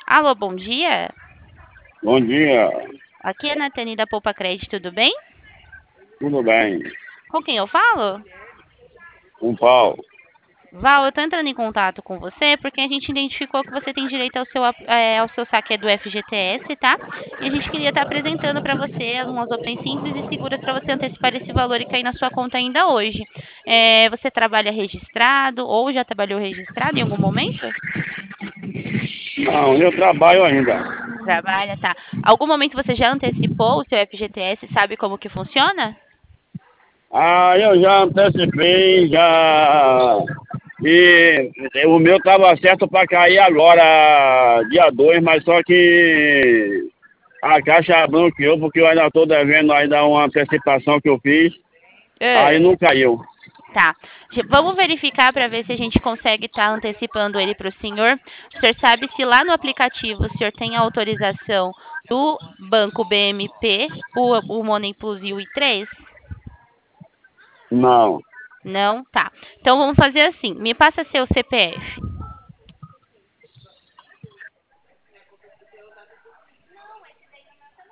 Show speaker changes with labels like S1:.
S1: Alô, bom dia.
S2: Bom dia,
S1: Aqui é a Natane da Poupa Crédito, tudo bem?
S2: tudo bem?
S1: Com quem eu falo?
S2: Um pau.
S1: Val, eu tô entrando em contato com você porque a gente identificou que você tem direito ao seu saque do FGTS, tá? E a gente queria estar apresentando para você algumas opções simples e seguras para você antecipar esse valor e cair na sua conta ainda hoje. Você trabalha registrado ou já trabalhou registrado em algum momento?
S2: Não, eu trabalho ainda.
S1: Trabalha, tá. Algum momento você já antecipou o seu FGTS, sabe como que funciona?
S2: Eu já antecipei, já. E o meu estava certo para cair agora, dia 2, mas só que a Caixa bloqueou porque eu ainda estou devendo ainda uma antecipação que eu fiz, aí
S1: É.
S2: não caiu.
S1: Tá. Vamos verificar para ver se a gente consegue estar antecipando ele para o senhor. O senhor sabe se lá no aplicativo o senhor tem a autorização do Banco BMP, o Money Plus e o I3?
S2: Não,
S1: Não? Tá. Então vamos fazer assim. Me passa seu CPF.